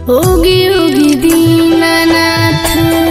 होगी होगी दीनानाथ,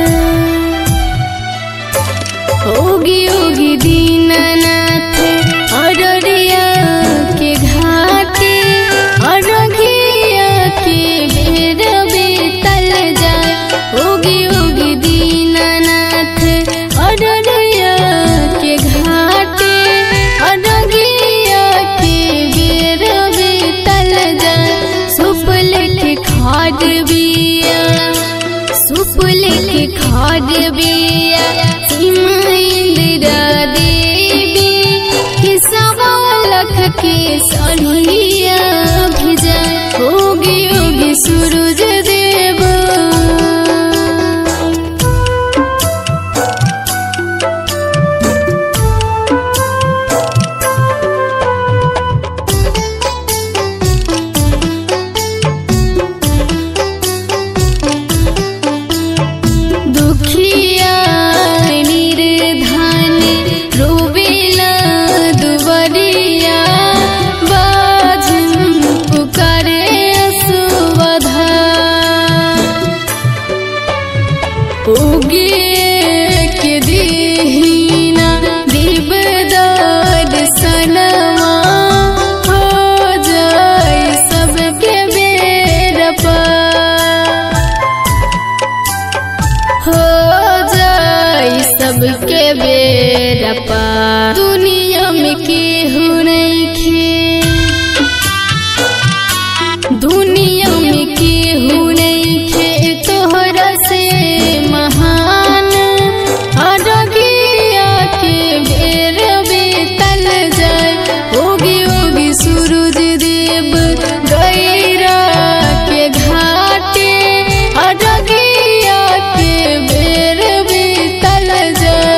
होगी होगी दीनानाथ, अररिया के घाटे अरघिया के बेर बेतल जा। होगी होगी दीनानाथ, अररिया के घाटे अरघिया के बेर बेतल जा। सुपल के खाद बिया, सुपल के खाद बिया, सीमा इंदिरा देवी किसवा लख के सरिया भेजा। होगी होगी सूरज देव, दुखिया निर्धन रोवेला दुवरिया, बाजन पुकारे असुवधा। उगे के दीना देवदार सनमा, हो जाए सबके बेर पार, हो जाए सबके बेर पार। दुनिया में केहू नइखे, दुनिया में केहू नइखे तोहरा से महान, अरघिया के बेर बेतल जाए। होगी होगी सूरज देव, गैरा के घाटे अरघिया के बेर बेतल जाए।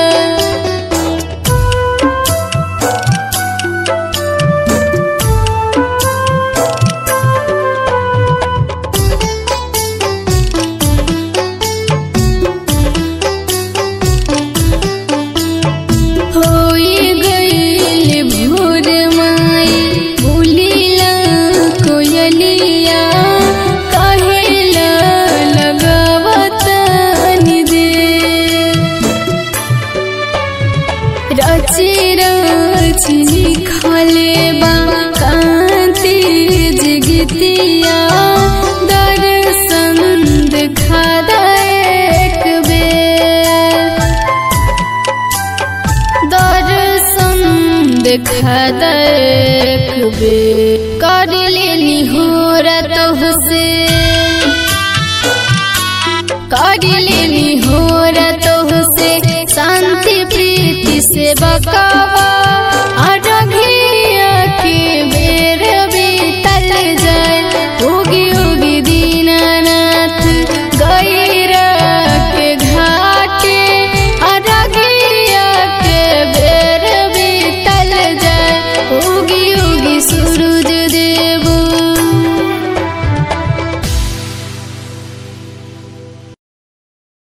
होई गइल भोर माई, भूलिला कोयलिया, कहेला लगावत निदे। रची रची लिखले बा कांति जगतिया, दर्शन देखा एक बेर, दर्शन देखा एक बेर। कर लेनी हो रतोह से, कर